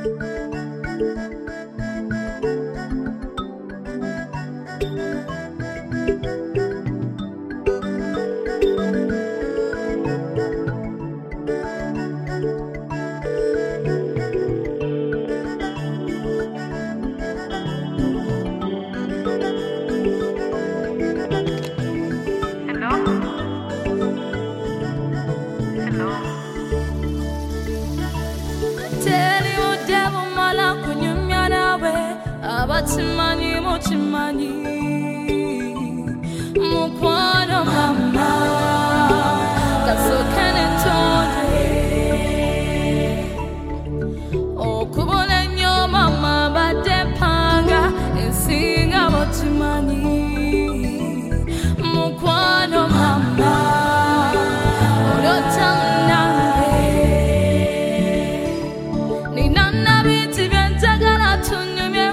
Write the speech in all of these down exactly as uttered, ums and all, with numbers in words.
Chimani mo chimani mo kwano mama kaso kanentonde o kubona nyo mama bade panga ensinga mo chimani mo kwano mama orotamnange ni nana biti byantagala tunyumye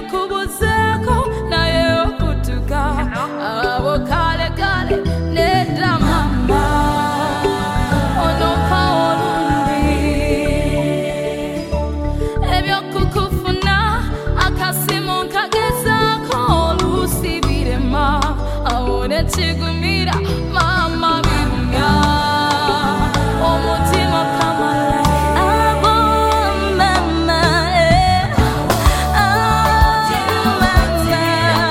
Chigumira mama binya omutima kamala abo mama eh ah mama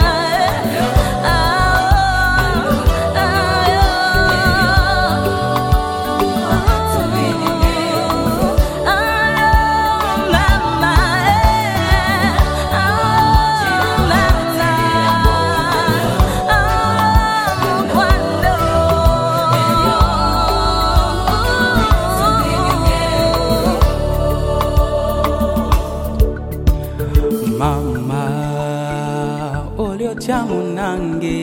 Mama, olio chamunange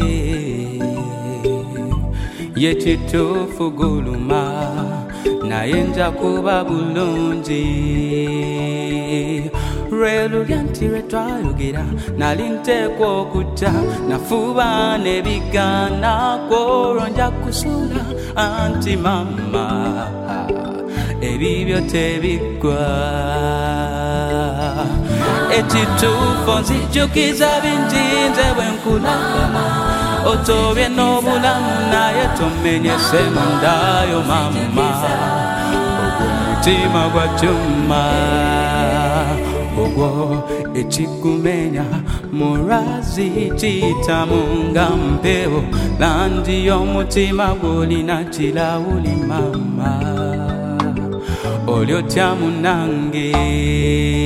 yechitufu guluma nayenja kuba bulungi relu lyantire twayogera nalinteekwa okujja nafuba nebigana kworonja kusula anti mama ebibyo tebigwa ekitufu nzijukiza bingi nze bwenkulaba otobye n'obulamu naye tomenyese mundayo mama ogw'omutima gwa kyuma ogwo ekikumenya murazi kiyitamu nga mpewo langi y'omutima gw'olina kirawuli mama oli otya munange